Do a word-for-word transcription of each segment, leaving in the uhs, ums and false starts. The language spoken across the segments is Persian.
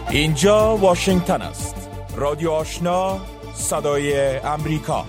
اینجا واشنگتن است. رادیو آشنا، صدای امریکا.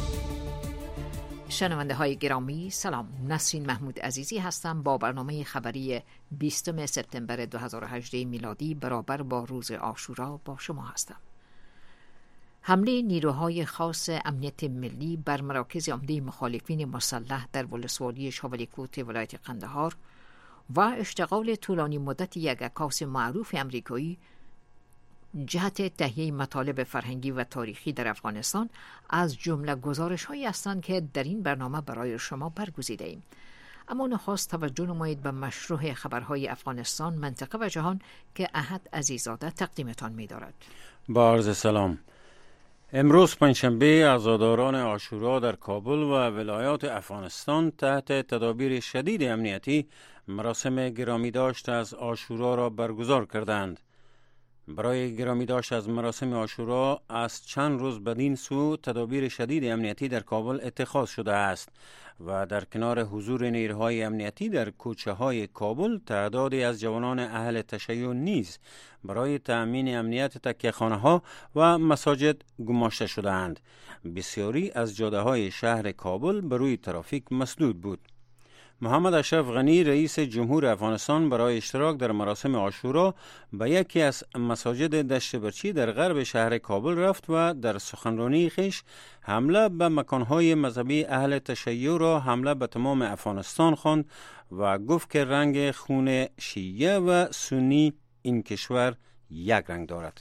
شنونده های گرامی سلام، نسرین محمود عزیزی هستم با برنامه خبری بیستم سپتامبر دو هزار و هجده میلادی برابر با روز عاشورا با شما هستم. حمله نیروهای خاص امنیت ملی بر مراکز عمده مخالفین مسلح در ولسوالی شاولیکوت ولایت قندهار و اشتغال طولانی مدت یک عکاس معروف امریکایی جهت تهیه مطالب فرهنگی و تاریخی در افغانستان از جمله گزارش‌هایی هستند که در این برنامه برای شما برگزیده ایم. اما نخست توجه نمایید به مشروع خبرهای افغانستان، منطقه و جهان که احد عزیزاده تقدیمتان می‌دارد. با عرض سلام. امروز پنجشنبه عزاداران عاشورا در کابل و ولایات افغانستان تحت تدابیر شدید امنیتی مراسم گرامی داشت از عاشورا را برگزار کردند. برای گرامی داشت از مراسم عاشورا از چند روز بدین سو تدابیر شدید امنیتی در کابل اتخاذ شده است و در کنار حضور نیروهای امنیتی در کوچه های کابل تعدادی از جوانان اهل تشیع نیز برای تأمین امنیت تکیه‌خانه ها و مساجد گماشته شدند. بسیاری از جاده های شهر کابل بر روی ترافیک مسدود بود. محمد اشرف غنی رئیس جمهور افغانستان برای اشتراک در مراسم عاشورا به یکی از مساجد دشت برچی در غرب شهر کابل رفت و در سخنرانی خویش حمله به مکانهای مذهبی اهل تشیع را حمله به تمام افغانستان خواند و گفت که رنگ خون شیعه و سنی این کشور یک رنگ دارد.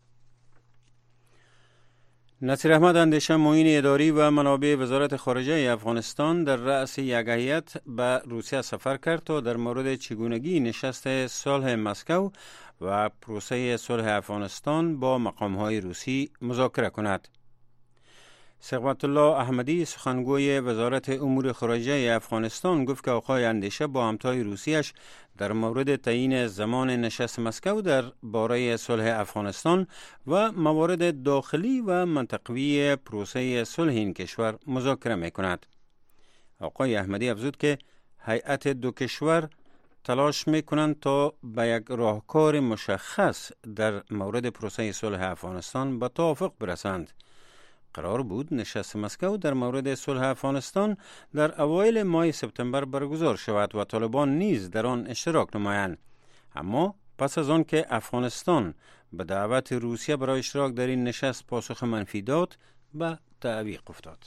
نصیر احمد اندیشه معین اداری و منابع وزارت خارجه افغانستان در رأس یک هیئت به روسیه سفر کرد تا در مورد چگونگی نشست صلح مسکو و پروسه صلح افغانستان با مقام‌های روسی مذاکره کند. ثقبت الله احمدی سخنگوی وزارت امور خارجه افغانستان گفت که آقای اندیشه با همتای روسیش در مورد تعیین زمان نشست مسکو در باره صلح افغانستان و موارد داخلی و منطقوی پروسه صلح این کشور مذاکره می‌کند. آقای احمدی افزود که هیئت دو کشور تلاش می‌کنند تا به یک راهکار مشخص در مورد پروسه صلح افغانستان به توافق برسند. قرار بود نشست مسکو در مورد صلح افغانستان در اوایل ماه سپتامبر برگزار شود و طالبان نیز در آن اشتراک نمایند. اما پس از آن که افغانستان به دعوت روسیه برای اشتراک در این نشست پاسخ منفی داد، به تعویق افتاد.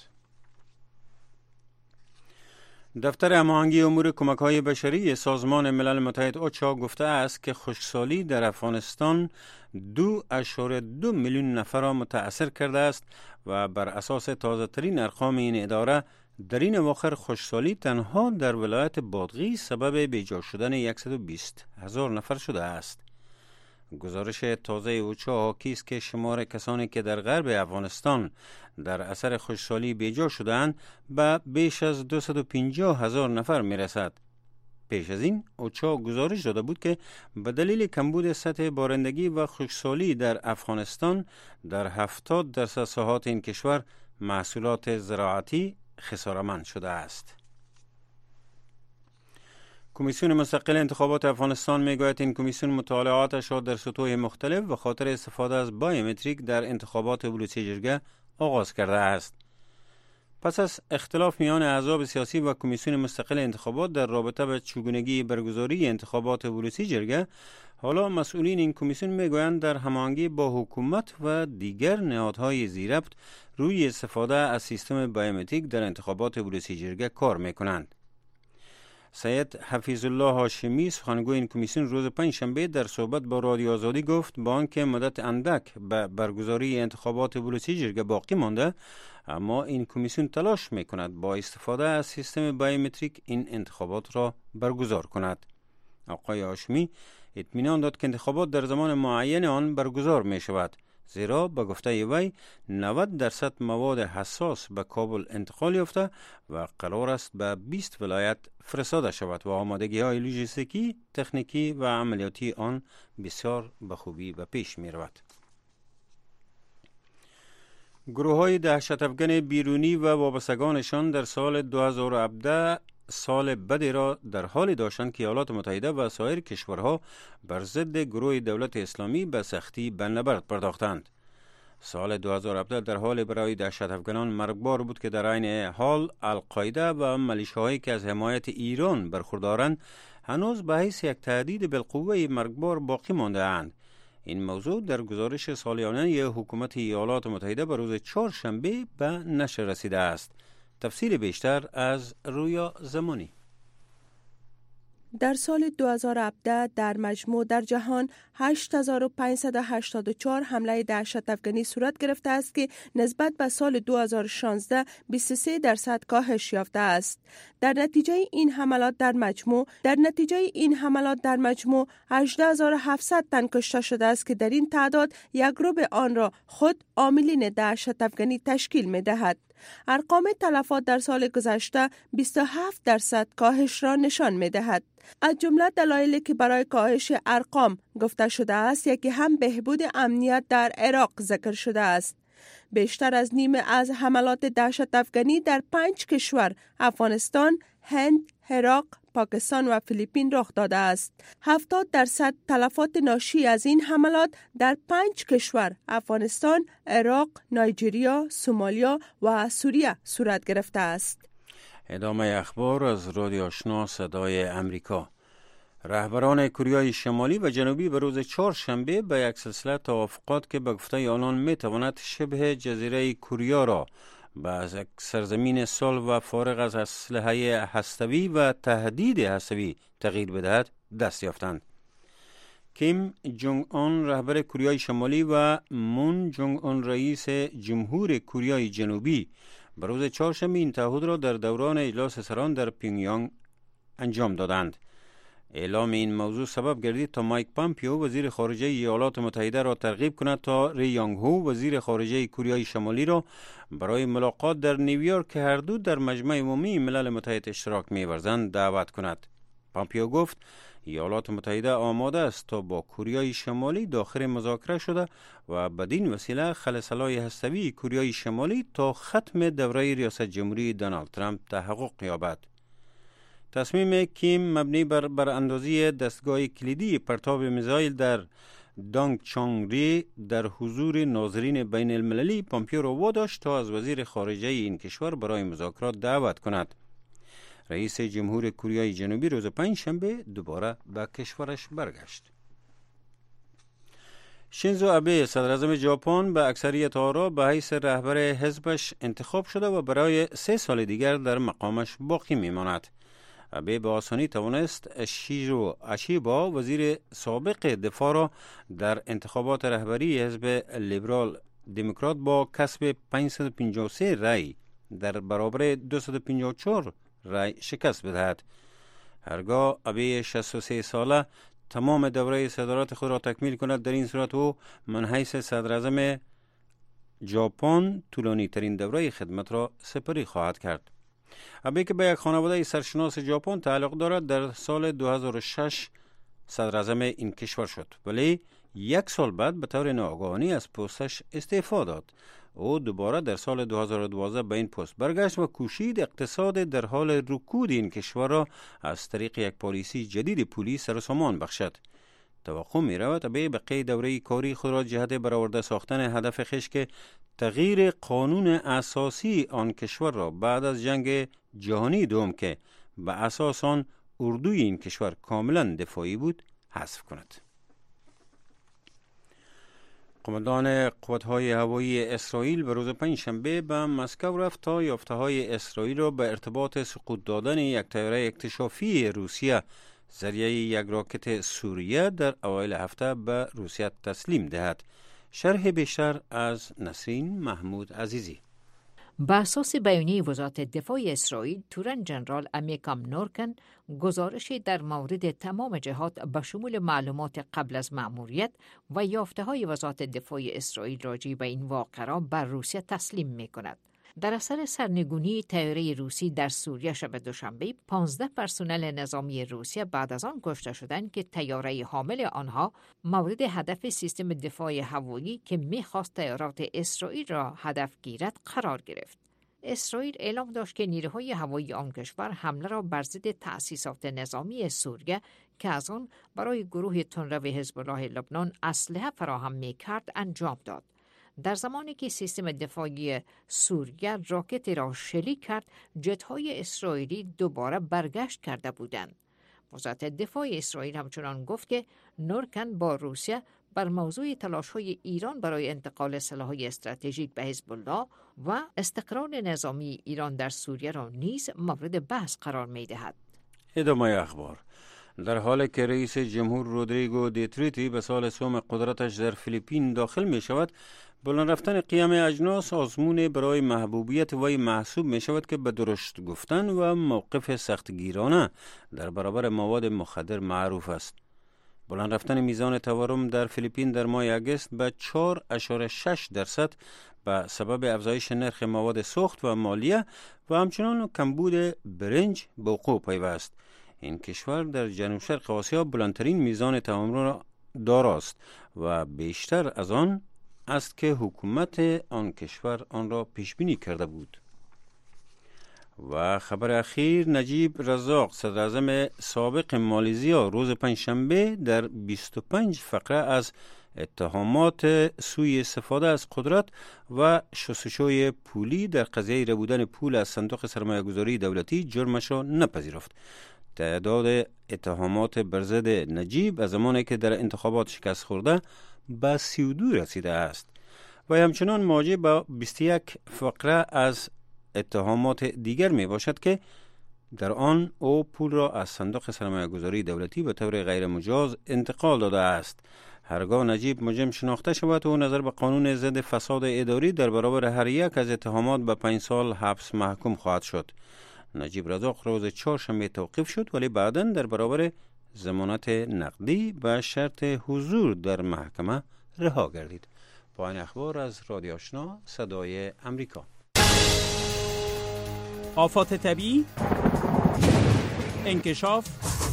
دفتر هماهنگی امور کمک‌های بشری سازمان ملل متحد اوچا گفته است که خشکسالی در افغانستان دو اشاره دو میلیون نفر را متاثر کرده است و بر اساس تازه ترین ارقام این اداره در این اواخر خشکسالی تنها در ولایت بادغیس سبب بیجا شدن صد و بیست هزار نفر شده است. گزارش تازه اوچا حاکی است که شمار کسانی که در غرب افغانستان در اثر خشکسالی بیجا شدند به بیش از دویست و پنجاه هزار نفر می رسد. پیش از این اوچا گزارش داده بود که به دلیل کمبود سطح بارندگی و خشکسالی در افغانستان در هفتاد درصد ساحات این کشور محصولات زراعتی خساره‌مند شده است. کمیسیون مستقل انتخابات افغانستان میگوید این کمیسیون مطالعاتش را در سطوح مختلف و خاطر استفاده از بایومتریک در انتخابات بلوچی جرگه آغاز کرده است. پس از اختلاف میان احزاب سیاسی و کمیسیون مستقل انتخابات در رابطه با چگونگی برگزاری انتخابات بلوچی جرگه، حالا مسئولین این کمیسیون میگویند در هماهنگی با حکومت و دیگر نهادهای ذی‌ربط روی استفاده از سیستم بایومتریک در انتخابات بلوچی جرگه کار میکنند. سید حفیظ الله هاشمی سخنگوی این کمیسیون روز پنجشنبه در صحبت با رادیو آزادی گفت با آنکه مدت اندک به برگزاری انتخابات بلوچی جرگه باقی مانده، اما این کمیسیون تلاش میکند با استفاده از سیستم بایومتریک این انتخابات را برگزار کند. آقای هاشمی اطمینان داد که انتخابات در زمان معین آن برگزار می شود، زیرا به گفته وی نود درصد مواد حساس به کابل انتقال یافته و قرار است به بیست ولایت فرستاده شود و آمادگی های لوجستیکی، تکنیکی و عملیاتی آن بسیار به خوبی به پیش می رود. گروه های دهشت افغان بیرونی و وابستگانشان در سال دو هزار و هفده سال بدی را در حالی داشتند که ایالات متحده و سایر کشورها بر ضد گروه دولت اسلامی به سختی به نبرد پرداختند. سال دو هزار و هفده در حال برای دهشت افکنان مرگبار بود که در عین حال القاعده و ملیشه‌هایی که از حمایت ایران برخوردارند هنوز به حیث یک تهدید بالقوه مرگبار باقی مانده اند. این موضوع در گزارش سالیانه حکومت ایالات متحده به روز چهارشنبه به نشر رسیده است. تفصیل بیشتر از رویا زمانی. در سال دو هزار و هفده در مجموع در جهان هشت هزار و پانصد و هشتاد و چهار حمله دهشت افغانی صورت گرفته است که نسبت به سال دو هزار و شانزده بیست و سه درصد کاهش یافته است. در نتیجه این حملات در مجموع در نتیجه این حملات در مجموع هجده هزار و هفتصد تن کشته شده است که در این تعداد یک ربع آن را خود عاملین دهشت افغانی تشکیل می دهد. ارقام تلفات در سال گذشته بیست و هفت درصد کاهش را نشان می دهد. از جمله دلایلی که برای کاهش ارقام گفته شده است یکی هم بهبود امنیت در عراق ذکر شده است. بیشتر از نیمه از حملات دهشت افغانی در پنج کشور افغانستان، هند، عراق، پاکستان و فیلیپین رخ داده است. هفتاد درصد تلفات ناشی از این حملات در پنج کشور افغانستان، عراق، نایجریا، سومالیا و سوریه صورت گرفته است. ادامه اخبار از رادیو آشنا صدای امریکا. رهبران کوریای شمالی و جنوبی به روز چهارشنبه به یک سلسله توافقات که به گفته آنان می تواند شبه جزیره کوریا را به یک سرزمین صلح و فارغ از اسلحه هسته‌ای و تهدید هسته‌ای تغییر بدهد دست یافتند. کیم جونگ اون رهبر کوریای شمالی و مون جونگ اون رئیس جمهور کوریای جنوبی به روز چهارشنبه این تعهد را در دوران اجلاس سران در پیونگیانگ انجام دادند. اعلام این موضوع سبب گردید تا مایک پامپیو وزیر خارجه ایالات متحده را ترغیب کند تا ری یانگ هو وزیر خارجه کوریای شمالی را برای ملاقات در نیویورک که هر دو در مجمع عمومی ملل متحد اشتراک می‌ورزند دعوت کند. پامپیو گفت ایالات متحده آماده است تا با کوریای شمالی داخل مذاکره شده و بدین وسیله خلسلای هسته‌ای کوریای شمالی تا ختم دوره ریاست جمهوری دونالد ترامپ تحقق یابد. تصمیم کیم مبنی بر براندازی دستگاه کلیدی پرتاب میزایل در دانگ چانگ ری در حضور ناظرین بین المللی پامپیو را واداشت تا از وزیر خارجه این کشور برای مذاکرات دعوت کند. رئیس جمهور کوریای جنوبی روز پنجشنبه دوباره به کشورش برگشت. شینزو آبه صدراعظم ژاپن به اکثریت آرا به حیث رهبر حزبش انتخاب شده و برای سه سال دیگر در مقامش باقی میماند. آبه به آسانی توانست شیزو آشیبا وزیر سابق دفاع را در انتخابات رهبری حزب لیبرال دموکرات با کسب پانصد و پنجاه و سه رای در برابر دویست و پنجاه و چهار رای شکست بدهد. هرگاه آبه شصت و سه ساله تمام دوره صدارت خود را تکمیل کند، در این صورت او من حیث صدراعظم ژاپن طولانی ترین دوره خدمت را سپری خواهد کرد. آبه که به یک خانواده سرشناس ژاپن تعلق دارد در سال دو هزار و شش صدراعظم این کشور شد، ولی یک سال بعد به طور ناگهانی از پستش استعفا داد. او دوباره در سال دو هزار و دوازده به این پست برگشت و کوشید اقتصاد در حال رکود این کشور را از طریق یک پالیسی جدید پولی سر و سامان بخشد. توقع می رود آبه بقیه دوره کاری خود را جهت برآورده ساختن هدف خویش که تغییر قانون اساسی آن کشور را بعد از جنگ جهانی دوم که به اساس آن اردوی این کشور کاملا دفاعی بود حذف کند. قماندان قوات‌های هوایی اسرائیل به روز پنجشنبه به مسکو رفت تا یافته‌های اسرائیل را به ارتباط سقوط دادن یک طیاره اکتشافی روسیه ذریعه یک راکت سوریه در اوایل هفته به روسیه تسلیم دهد. شرح بیشتر از نسرین محمود عزیزی. بر اساس بیانیه وزارت دفاع اسرائیل، تورن جنرال امیکام نورکن گزارشی در مورد تمام جهات به شمول معلومات قبل از مأموریت و یافته‌های وزارت دفاع اسرائیل راجع به این واقعه را بر روسیه تسلیم می‌کند. در اثر سرنگونی طیاره روسی در سوریه شب دوشنبه، پانزده پرسنل نظامی روسیه بعد از آن کشته شدند که طیاره حامل آنها مورد هدف سیستم دفاع هوایی که می‌خواست طیارات اسرائیل را هدف گیرد قرار گرفت. اسرائیل اعلام داشت که نیروهای هوایی آن کشور حمله را بر ضد تأسیسات نظامی سوریه که از آن برای گروه تندرو حزب الله لبنان اسلحه فراهم می‌کرد انجام داد. در زمانی که سیستم دفاعی سوریه راکتی را شلیک کرد، جت‌های اسرائیلی دوباره برگشت کرده بودند. وزارت دفاع اسرائیل همچنان گفت که نورکن با روسیه بر موضوع تلاش‌های ایران برای انتقال سلاح‌های استراتژیک به حزب الله و استقرار نظامی ایران در سوریه را نیز مورد بحث قرار می‌دهد. ادامه اخبار. در حالی که رئیس جمهور رودریگو دوترته به سال سوم قدرتش در فیلیپین داخل می شود، بلند رفتن قیام اجناس آزمون برای محبوبیت وی محسوب می شود که به درشت گفتن و موقف سختگیرانه در برابر مواد مخدر معروف است. بلند رفتن میزان تورم در فیلیپین در ماه اگست به چهار اشاره شش درصد به سبب افزایش نرخ مواد سوخت و مالیه و همچنان کمبود برنج به وقوع پیوست. این کشور در جنوب شرق آسیا بلندترین میزان تورم را داراست و بیشتر از آن است که حکومت آن کشور آن را پیش بینی کرده بود. و خبر اخیر، نجیب رزاق صدر اعظم سابق مالزیا روز پنجشنبه در بیست و پنج فقره از اتهامات سوء استفاده از قدرت و شستشوی پولی در قضیه ربودن پول از صندوق سرمایه‌گذاری دولتی جرمش را نپذیرفت. تعداد اتهامات بر ضد نجیب از زمانی که در انتخابات شکست خورده به سی و دو رسیده است و همچنان مواجه با بیست و یک فقره از اتهامات دیگر می باشد که در آن او پول را از صندوق سرمایه‌گذاری دولتی به طور غیر مجاز انتقال داده است. هرگاه نجیب مجرم شناخته شود او نظر به قانون ضد فساد اداری در برابر هر یک از اتهامات به پنج سال حبس محکوم خواهد شد. نجیب رزاق روز چهارشنبه توقیف شد ولی بعداً در برابر ضمانت نقدی به شرط حضور در محکمه رها گردید. پایان اخبار از رادیو آشنا صدای امریکا. آفات طبیعی، انکشاف،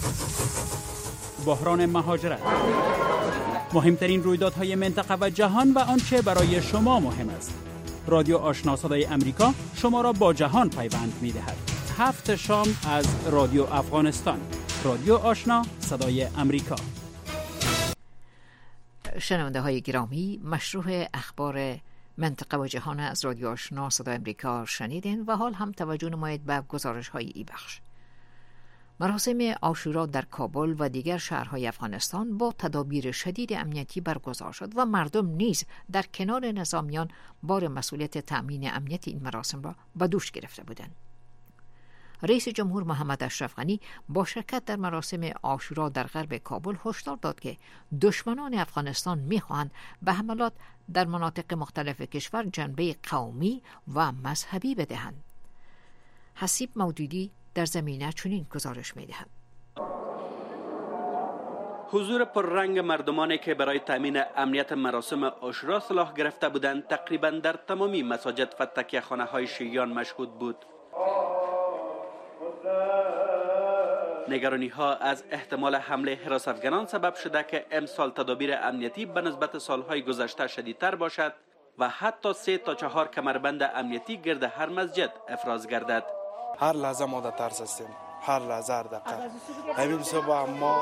بحران مهاجرت، مهمترین رویدادهای منطقه و جهان و آنچه برای شما مهم است. رادیو آشنا صدای امریکا شما را با جهان پیوند می‌دهد. هفت شام از رادیو افغانستان. رادیو آشنا صدای امریکا. شنونده های گرامی، مشروع اخبار منطقه و جهان از رادیو آشنا صدای امریکا شنیدین و حال هم توجه نمایید به گزارش های ای بخش. مراسم عاشورا در کابل و دیگر شهرهای افغانستان با تدابیر شدید امنیتی برگزار شد و مردم نیز در کنار نظامیان بار مسئولیت تأمین امنیت این مراسم را به دوش گرفته بودند. رئیس جمهور محمد اشرف غنی با شرکت در مراسم عاشورا در غرب کابل هشدار داد که دشمنان افغانستان می‌خواهند به حملات در مناطق مختلف کشور جنبه قومی و مذهبی بدهند. حسیب مودودی در زمینه چنین گزارش می‌دهد. حضور پررنگ مردمانی که برای تأمین امنیت مراسم عاشورا صلاح گرفته بودند تقریباً در تمامی مساجد و تکیه‌خانه‌های شیعیان مشهود بود. نگرانی ها از احتمال حمله حراستگران سبب شده که امسال تدابیر امنیتی به نسبت سالهای گذشته شدیدتر باشد و حتی سه تا چهار کمربند امنیتی گرد هر مسجد افراز گردد. هر لحظه ما در ترس هستیم، هر لحظه هر دقیقه. همین صبح ما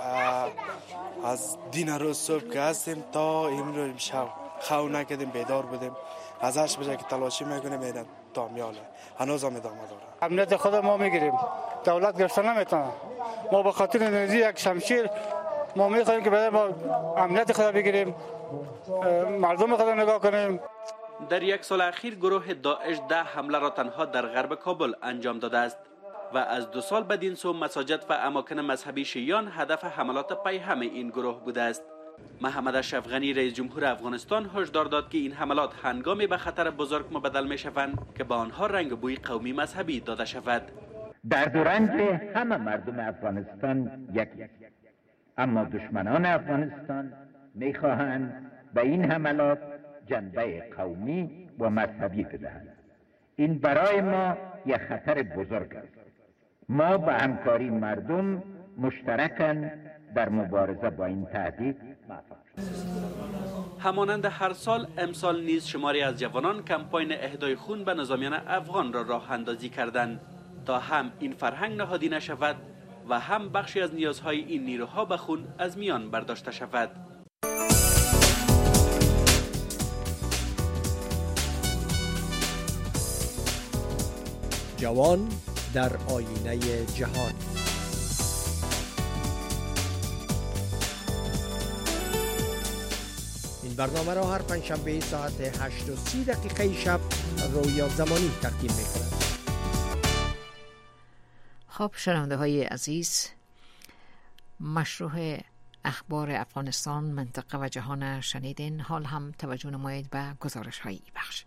از دین روز صبح که هستیم تا امروز شب خو نکردیم، بیدار بودیم. از هشت بجه که تلاشی میکنیم میدن تا میاله هنوز هم ادامه داره. امنیت خود ما میگیریم، دولت گرفتن نمیتونه. ما به خاطر نزی یک شمشیر ما میخوایم که برای ما امنیت خود بگیریم، مردم خود نگاه کنیم. در یک سال اخیر گروه داعش ده حمله را تنها در غرب کابل انجام داده است و از دو سال بعد این سو مساجد و اماکن مذهبی شیعیان هدف حملات پیهم این گروه بوده است. محمد اشرف غنی رئیس جمهور افغانستان هشدار داد که این حملات هنگامی به خطر بزرگ مبدل می شوند که به آنها رنگ بوی قومی مذهبی داده شود. درد و رنج همه مردم افغانستان یکی است، اما دشمنان افغانستان می خواهند به این حملات جنبه قومی و مذهبی بدهند. این برای ما یک خطر بزرگ است. ما به همکاری مردم مشترکاً در مبارزه با این تهدید. همانند هر سال امسال نیز شماری از جوانان کمپاین اهدای خون به نظامیان افغان را راه اندازی کردند تا هم این فرهنگ نهادی نشود و هم بخشی از نیازهای این نیروها به خون از میان برداشته شود. جوان در آینه جهان. این برنامه را هر پنجشنبه ساعت هشت و سی دقیقه شب رویا زمانی تقدیم می‌کند. خب شنونده های عزیز، مشروع اخبار افغانستان، منطقه و جهان شنیدین. حال هم توجه نمایید به گزارش های بخش.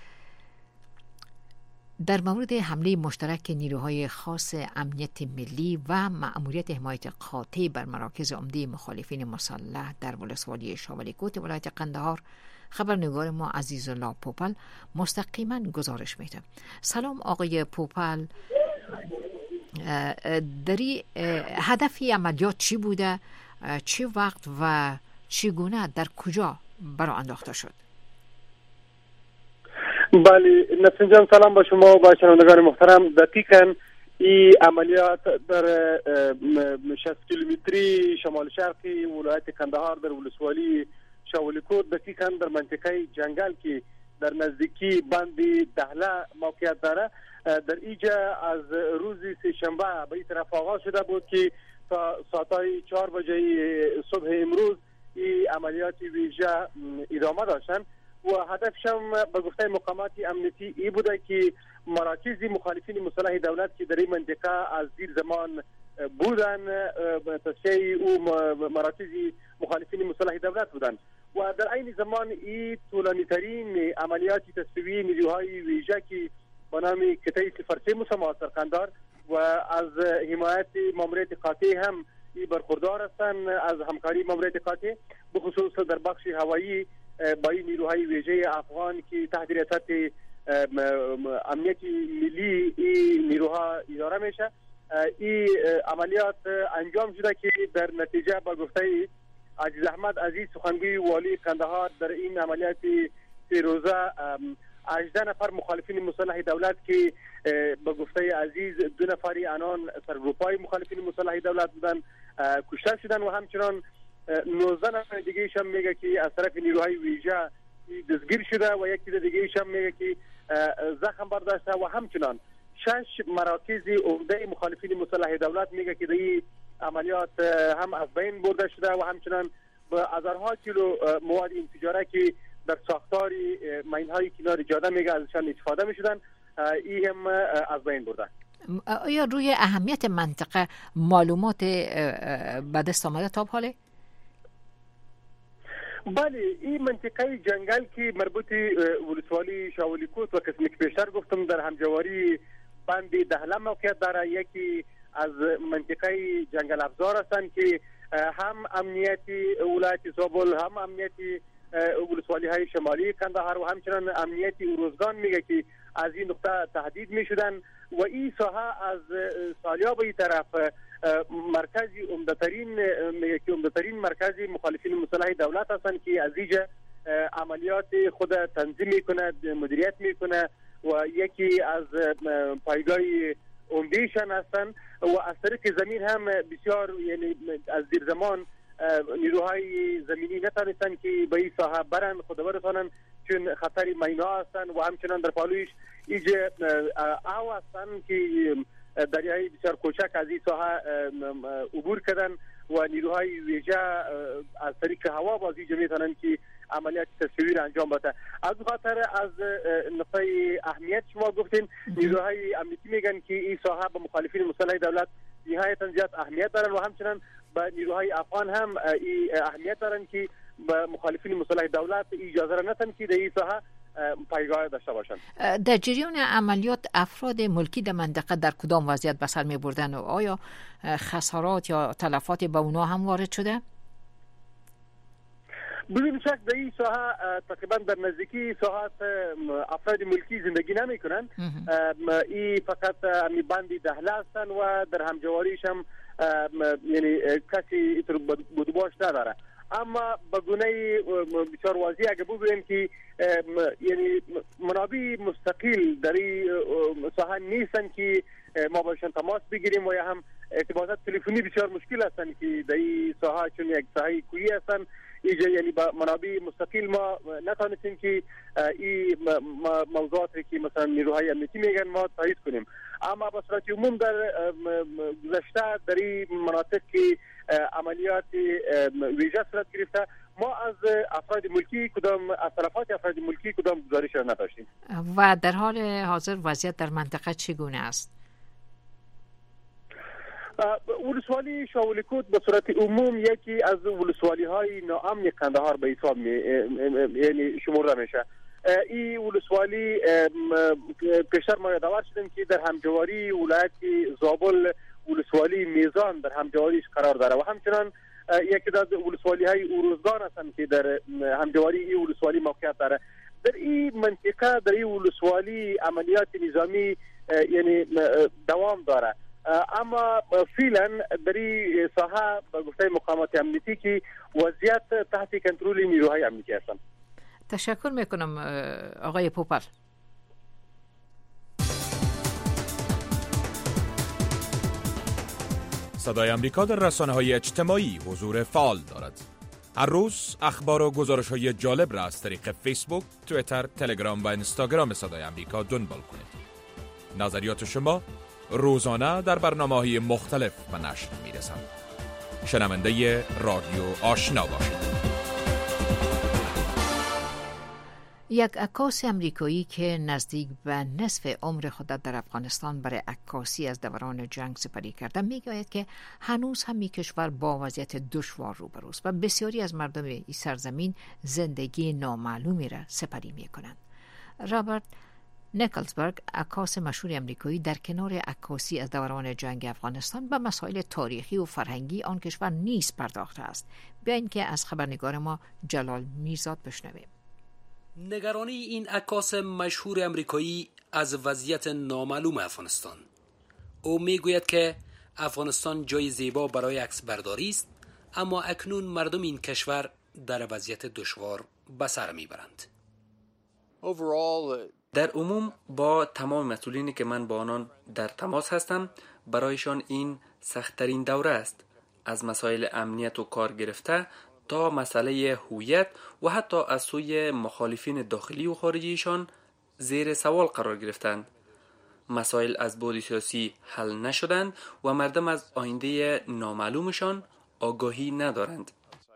در مورد حمله مشترک نیروهای خاص امنیت ملی و مأموریت حمایت قاطع بر مراکز عمده مخالفین مسلح در ولسوالی شاولیکوت ولایت قندهار، خبرنگار ما عزیزالله پوپل مستقیما گزارش میده. سلام آقای پوپل، دری هدفی عملیات چی بوده، چه وقت و چگونه در کجا برا انداخته شد؟ بله نسرین جان، سلام با شما و با شنوندگان محترم. دقیقاً این عملیات در شصت کیلومتری شمال شرقی ولایت کندهار در ولسوالی شاولیکوت، دقیقاً در منطقه جنگل که در نزدیکی بند دهله موقعیت داره، در اینجا از روز سه‌شنبه به این طرف آغاز شده بود که تا ساعتهای چهار بجه صبح امروز این عملیات ویژه ادامه داشتن و هدفش هم به گفته مقامات امنیتی ای بوده که مراکز مخالفین مسلح دولت که در این منطقه از دیر زمان بودن، تصفیه او مراکز مخالفین مسلح دولت بودن و در این زمان این طولانی ترین عملیات تصفیه نیروهای ویژه که با نام کتای صفر سه مسمات در قندهار و از حمایت ماموریت قاطع هم برخوردار هستند، از همکاری ماموریت قاطع به خصوص در بخش هوایی با این نیروهای ویژه افغان که تحت ریاست امنیت ملی این نیروها اداره میشه. این عملیات انجام شده که در نتیجه با گفته عزیز احمد عزیز سخنگوی والی قندهار در این عملیات سه روزه هجده نفر مخالفین مسلح دولت که به گفته عزیز دو نفری آنان سرگروپای مخالفین مسلح دولت بودن کشته شدن و همچنان نوزده نفر دیگه هم میگه که از طرف نیروهای ویژه دستگیر شده و یکی دیگه هم میگه که زخم برداشته و همچنان شش مراکز عمده مخالفین مسلح دولت میگه که در عملیات هم از بین برده شده و همچنان به هزارها کیلو مواد انفجاره که در ساختار ماین‌های کنار جاده میگه ازشان استفاده میشدن، این هم از بین برده. آیا روی اهمیت منطقه معلومات به دست آمده تا حاله؟ بله، این منطقه جنگل که مربوط ولسوالی شاولیکوت و قسمی که پیشتر گفتم در همجواری بند دهله موقعیت داره، یکی از منطقه جنگل افزار هستند که هم امنیتی ولایت زابل هم امنیتی ولسوالی های شمالی کندهار و همچنان امنیتی اروزگان میگه که از این نقطه تهدید میشدن و این ساحه از سالیا به این طرف مرکزی عمده‌ترین میگه که عمده‌ترین مرکزی مخالفین مسلح دولت هستند که از اینجا عملیات خود تنظیم میکنه، مدیریت میکنه و یکی از پایگاه عمده‌شان هستند و از طریق زمین هم بسیار، یعنی از دیر زمان نیروهای زمینی نتانستن که به این ساحه برن خود برسانن چون خطر مینا هستن و همچنان در پالویش ایجا آو هستن که دریای بسیار کوچک از این ساحه عبور کردن و نیروهای ویژه از طریق هوا بازی میتونن که عملیات تصویر انجام بده. از خاطر از نقطه اهمیت شما گفتین، نیروهای امنیتی میگن که این ساحه به مخالفین مسلح دولت نهایتا زیاد اهمیت دارن و همچنان به نیروهای افغان هم ای اهمیت دارن که به مخالفین مسلح دولت اجازه را ندن که در این ساحه پایگاه داشته باشند. در جریان عملیات افراد ملکی در منطقه در کدام وضعیت به سر می بردن و آیا خسارات یا تلفات به اونا هم وارد شده؟ بدون شک در این ساحه تقریبا در نزدیکی ساحات افراد ملکی زندگی نمی کنند. این فقط می بندی دهله هستند و در همجواریش هم یعنی کسی بودباش نداره. اما به گونه بسیار واضح اگه بگوییم که یعنی منابع مستقل در این ساحه نیستن که ما باشن تماس بگیریم و یا هم ارتباطات تلفنی بسیار مشکل هستن که در این ساحه چون یک ساحه کوهی هستن اینجا یعنی با منابع مستقل ما نتونستیم که این موضوعات که مثلا نیروهای امنیتی میگن ما تایید کنیم. اما به صورت عموم در گذشته در این مناطق که عملیات ویژه صورت گرفته ما از افراد ملکی کدام از طرفات افراد ملکی کدام گزارش را نداشتیم. و در حال حاضر وضعیت در منطقه چگونه است؟ ولسوالی شاولیکوت به صورت عموم یکی از ولسوالی های ناامن قندهار به حساب می یعنی شمرده میشه. این ولسوالی پیشتر ما یادآور شدیم که در همجواری ولایت زابل ولسوالی میزان در همجواریش قرار داره و همچنان یکی از ولسوالی های اوروزگان هستند که در همجواری این ولسوالی موقعیت داره. در این منطقه در این ولسوالی عملیات نظامی یعنی دوام داره، اما فعلا در این ساحه به گفته مقامات امنیتی که وضعیت تحت کنترل نیروهای امنیتی هستند. تشکر میکنم آقای پوپل. صدای امریکا در رسانه‌های اجتماعی حضور فعال دارد. هر روز اخبار و گزارش‌های جالب را از طریق فیسبوک، توییتر، تلگرام و اینستاگرام صدای امریکا دنبال کنید. نظریات شما روزانه در برنامه‌های مختلف به نشر می‌رسند. شنونده رادیو آشنا باشید. یک عکاس امریکایی که نزدیک به نصف عمر خود در افغانستان برای عکاسی از دوران جنگ سپری کرده میگوید که هنوز هم این کشور با وضعیت دشوار روبروست و بسیاری از مردم این سرزمین زندگی نامعلومی را سپری میکنند. رابرت نیکلزبرگ، عکاس مشهور امریکایی، در کنار عکاسی از دوران جنگ افغانستان به مسائل تاریخی و فرهنگی آن کشور نیز پرداخته است. بیایید که از خبرنگار ما جلال میرزاد بشنویم. نگرانی این عکاس مشهور امریکایی از وضعیت نامعلوم افغانستان. او میگوید که افغانستان جای زیبا برای عکس برداری است، اما اکنون مردم این کشور در وضعیت دشوار به سر میبرند. در عموم با تمام مسئولینی که من با آنان در تماس هستم، برایشان این سخت‌ترین دوره است. از مسائل امنیت و کار گرفته تا مسئله هویت و حتی از سوی مخالفین داخلی و خارجیشان زیر سوال قرار گرفتند. مسائل از بعد سیاسی حل نشدند و مردم از آینده نامعلومشان آگاهی ندارند.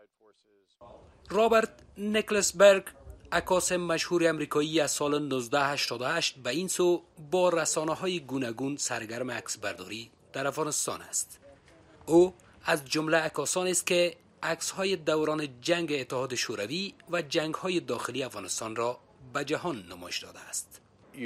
رابرت نیکلزبرگ، عکاس مشهور امریکایی، از سال نوزده هشتاد و هشت به این سو با رسانه‌های گوناگون سرگرم عکسبرداری در افغانستان است. او از جمله عکاسانی است که عکس‌های دوران جنگ اتحاد شوروی و جنگ‌های داخلی افغانستان را به جهان نمایش داده است.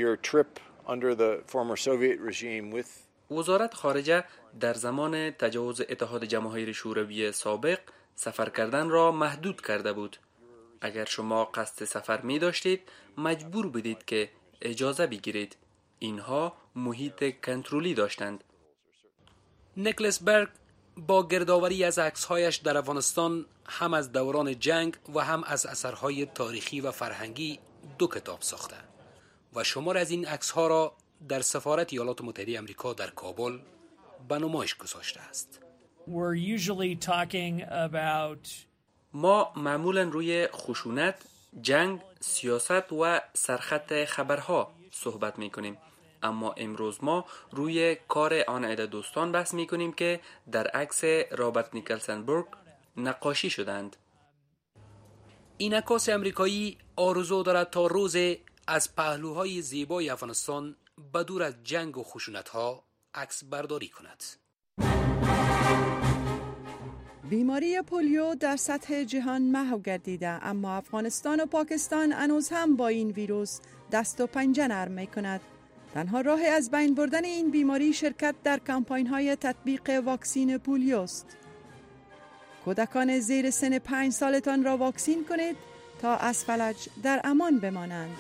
وزارت خارجه در زمان تجاوز اتحاد جماهیر شوروی سابق سفر کردن را محدود کرده بود. اگر شما قصد سفر می داشتید مجبور بودید که اجازه بگیرید. اینها محیط کنترلی داشتند. نیکلزبرگ با گردآوری از عکس‌هایش در افغانستان هم از دوران جنگ و هم از اثرهای تاریخی و فرهنگی دو کتاب ساخته و شمار از این عکس‌ها را در سفارت ایالات متحده آمریکا در کابل به نمایش گذاشته است. ما معمولاً روی خشونت، جنگ، سیاست و سرخط خبرها صحبت می‌کنیم. اما امروز ما روی کار آن عده دوستان بحث می کنیم که در عکس رابرت نیکلزبرگ نقاشی شدند. این عکاس امریکایی آرزو دارد تا روزی از پهلوهای زیبای افغانستان بدور از جنگ و خشونت‌ها عکس برداری کند. بیماری پولیو در سطح جهان محو گردیده، اما افغانستان و پاکستان هنوز هم با این ویروس دست و پنجه نرم می کند. تنها راه از بین بردن این بیماری شرکت در کمپاین‌های تطبیق واکسین پولیو است. کودکان زیر سن پنج سالتان را واکسین کنید تا از فلج در امان بمانند.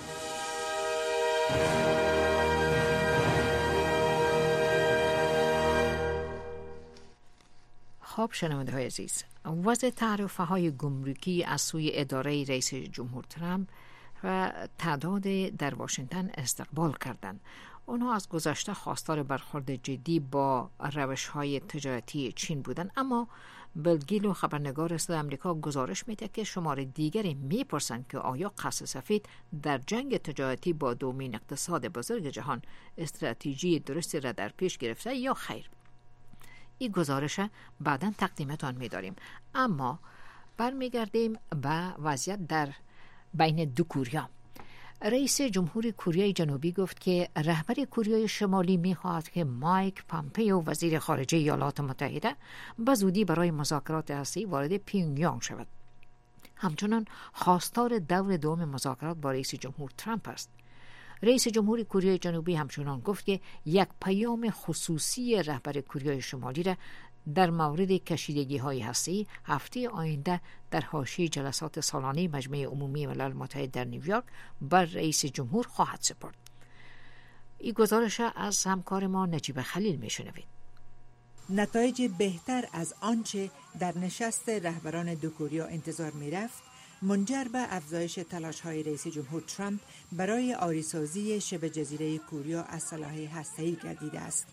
خب شنونده های عزیز، وضع تعرفه های گمرکی از سوی اداره رئیس جمهور ترامپ و تعداد در واشنگتن استقبال کردند. اونها از گذشته خواستار برخورد جدی با روش های تجارتی چین بودند، اما بیل گیلو خبرنگار صدای آمریکا گزارش میده که شمار دیگری میپرسند که آیا قرص سفید در جنگ تجارتی با دومین اقتصاد بزرگ جهان استراتژی درستی را در پیش گرفته یا خیر. این گزارش بعداً تقدیمتان می‌داریم، اما برمیگردیم به وضعیت در بین دو کوریا. رئیس جمهور کره جنوبی گفت که رهبر کره شمالی می‌خواهد که مایک پامپئو وزیر خارجه ایالات متحده به زودی برای مذاکرات هسته‌ای وارد پیونگیانگ شود. همچنان خواستار دور دوم مذاکرات با رئیس جمهور ترامپ است. رئیس جمهور کره جنوبی همچنان گفت که یک پیام خصوصی رهبر کره شمالی را در مورد کشیدگی‌های هسته‌ای هفته آینده در حاشیه جلسات سالانه مجمع عمومی ملل متحد در نیویورک بر رئیس جمهور خواهد سپرد. این گزارش از همکار ما نجیب خلیل میشنوید. نتایج بهتر از آنچه در نشست رهبران دو کره انتظار می‌رفت منجر به افزایش تلاش‌های رئیس جمهور ترامپ برای عاری‌سازی شبه جزیره کوریا از سلاح هسته‌ای گردیده است.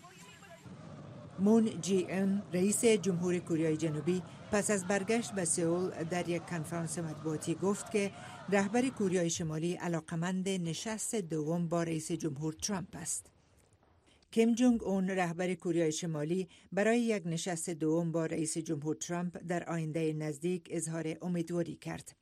مون جی ان رئیس جمهور کره جنوبی پس از برگشت به سئول در یک کنفرانس مطبوعاتی گفت که رهبر کره شمالی علاقمند نشست دوم با رئیس جمهور ترامپ است. کیم جونگ اون رهبر کره شمالی برای یک نشست دوم با رئیس جمهور ترامپ در آینده نزدیک اظهار امیدواری کرد.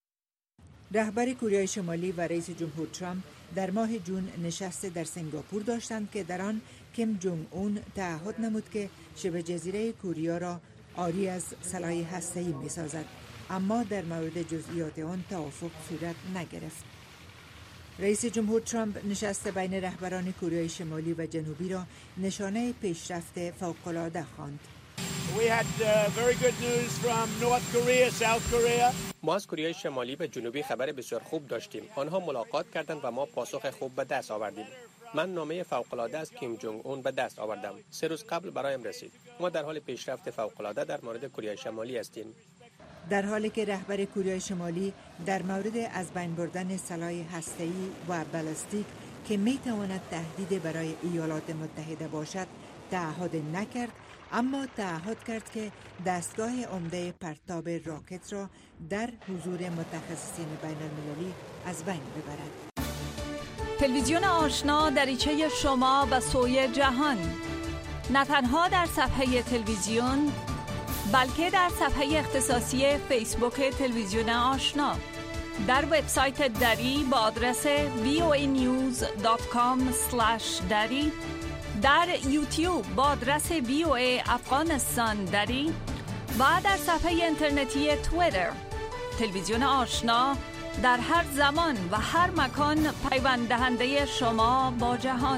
رهبر کره شمالی و رئیس جمهور ترامپ در ماه جون نشست در سنگاپور داشتند که در آن کیم جونگ اون تعهد نمود که شبه جزیره کوریا را عاری از سلاح هسته‌ای می‌سازد، اما در مورد جزئیات آن توافق صورت نگرفت. رئیس جمهور ترامپ نشست بین رهبران کره شمالی و جنوبی را نشانه پیشرفت فوق‌العاده خواند. We had uh, very good news from North Korea, South Korea. ما از کره شمالی و جنوبی خبر بسیار خوب داشتیم. آنها ملاقات کردند و ما پاسخ خوب به دست آوردیم. من نامه فوق‌العاده از کیم جونگ اون به دست آوردم. سه روز قبل برایم رسید. ما در حال پیشرفت فوق‌العاده در مورد کره شمالی هستیم. در حالی که رهبر کره شمالی در مورد از بین بردن سلاح هسته‌ای و بالستیک که میتواند تهدید برای ایالات متحده باشد تعهد نکرد، اما تعهد کرد که دستگاه عمده پرتاب راکت را در حضور متخصصین بین المللی از بین ببرد. تلویزیون آشنا دریچه شما به سوی جهان، نه تنها در صفحه تلویزیون بلکه در صفحه اختصاصی فیسبوک تلویزیون آشنا، در وبسایت دری با آدرس وی او ای نیوز دات کام اسلش دری، در یوتیوب با آدرس وی او ای افغانستان دری و در صفحه اینترنتی توییتر. تلویزیون آشنا در هر زمان و هر مکان پیوند دهنده شما با جهان.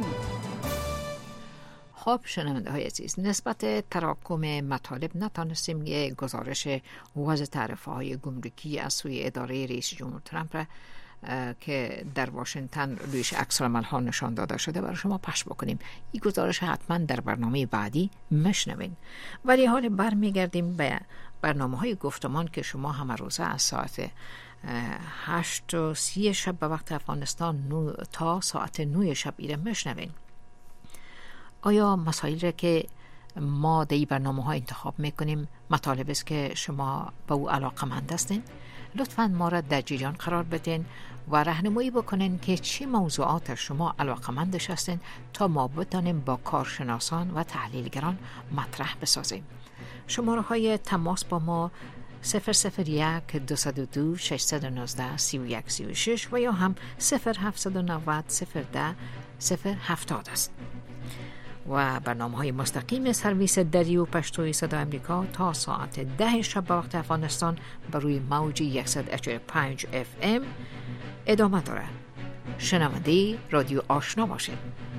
خب شنونده های عزیز، نسبت تراکم مطالب نتانستیم یک گزارش وضع تعرفه های گمرکی از سوی اداره رئیس جمهور ترامپ را که در واشنگتن رویش عکس‌العمل ها نشان داده شده برای شما پخش بکنیم. این گزارش حتما در برنامه بعدی مشنوین. ولی حال برمیگردیم به برنامه های گفتمان که شما همه روزه از ساعت هشت و سی شب به وقت افغانستان تا ساعت نه شب ایره مشنوین. آیا مسائلی را که ما در این برنامه ها انتخاب میکنیم مطالب است که شما به او علاقه‌مند هستین؟ لطفاً ما را در جریان قرار بدین و راهنمایی بکنین که چه موضوعات شما علاقه‌مندش هستین تا ما بتانیم با کارشناسان و تحلیلگران مطرح بسازیم. شماره های تماس با ما صفر صفر یک دو دو دو شش یک نه سه یک سه شش و یا هم صفر هفت نه صفر صفر ده صفر هفتاد است. و برنامه های مستقیم سرویس دری و پشتوی صدای امریکا تا ساعت ده شب به وقت افغانستان بر روی موج صد و چهل و پنج اف ام ادامه داره. شنونده رادیو آشنا باشید.